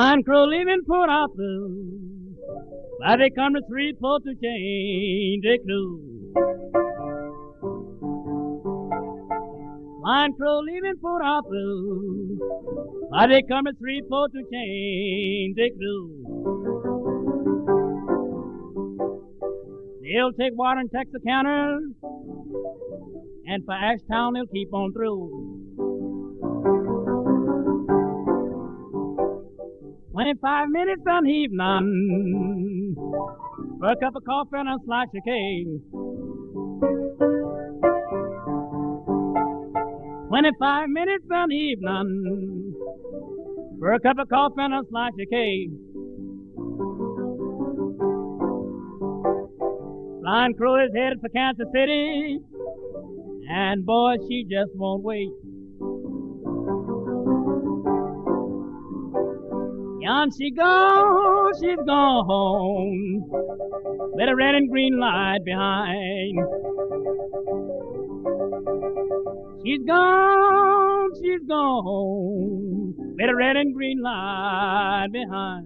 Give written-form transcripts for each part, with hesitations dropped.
Blind crow leaving Port Arthur, why they come to Shreveport to change their clothes. Blind crow leaving Port Arthur, why they come to Shreveport to change their clothes. They'll take water in Texarkana, and for Ashtown they'll keep on through. 25 minutes on evening for a cup of coffee and a slice of cake. 25 minutes on evening for a cup of coffee and a slice of cake. Blind Crow is headed for Kansas City, and boy, she just won't wait. Yon she goes, she's gone home, with a red and green light behind. She's gone home, with a red and green light behind.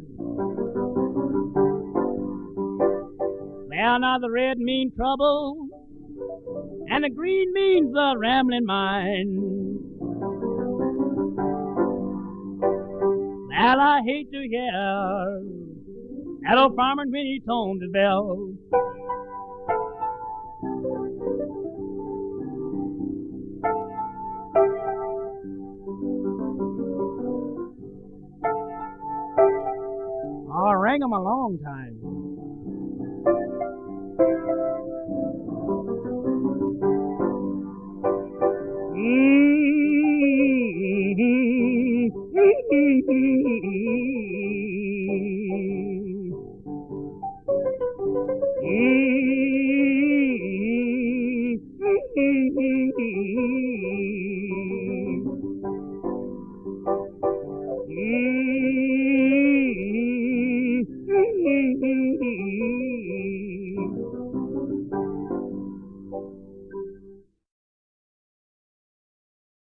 Well, now the red means trouble, and the green means a rambling mind. Well, I hate to hear that old farmer when he tones his bell. I'll ring him a long time.